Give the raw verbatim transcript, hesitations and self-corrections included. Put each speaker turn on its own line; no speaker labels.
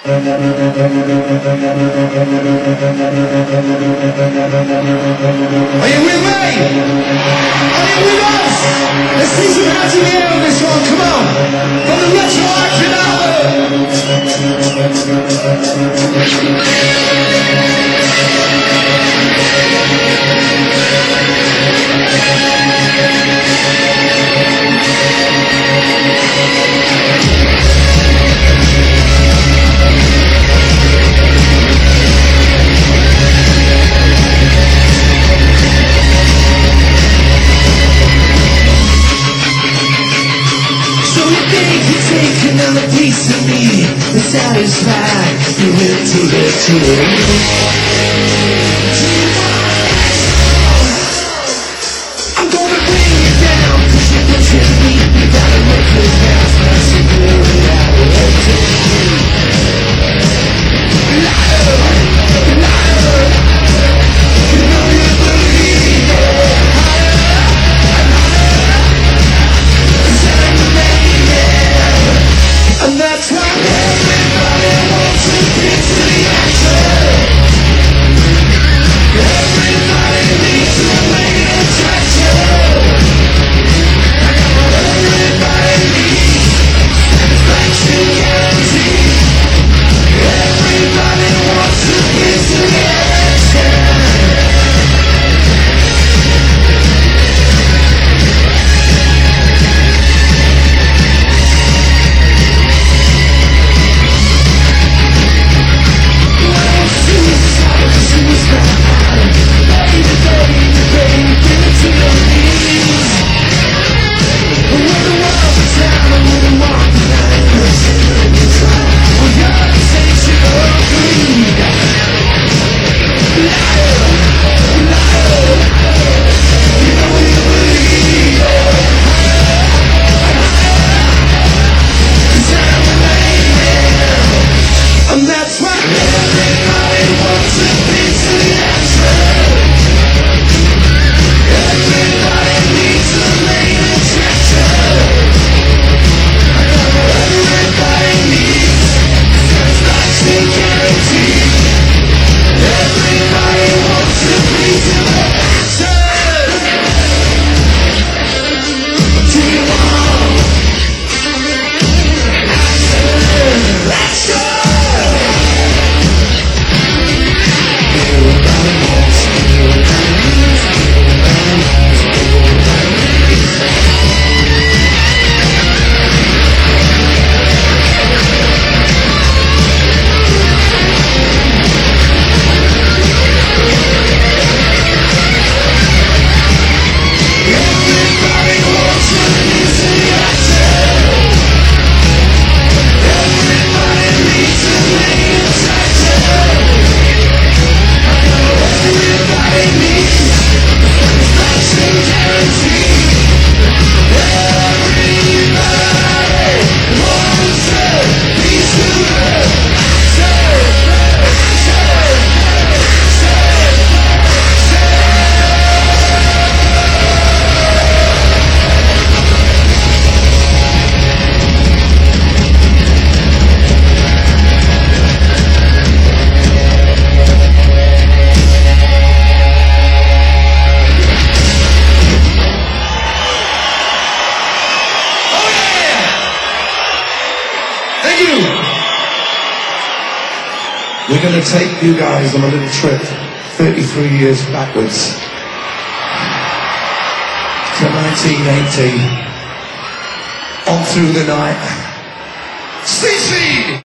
you with me? Are you with us? Let's see some hands in the air on this one, come on! From the retroactive another piece of me to satisfy you with to the to the I'm gonna bring you down cause you're pushing me. You gotta look for now, smash it really out of liar, liar, you know you believe it. And that's why everybody wants a piece of the action. Everybody needs a main attraction. Everybody needs satisfaction guaranteed. Everybody wants a piece of the action.
We're going to take you guys on a little trip thirty-three years backwards to nineteen eighty, on through the night. C C!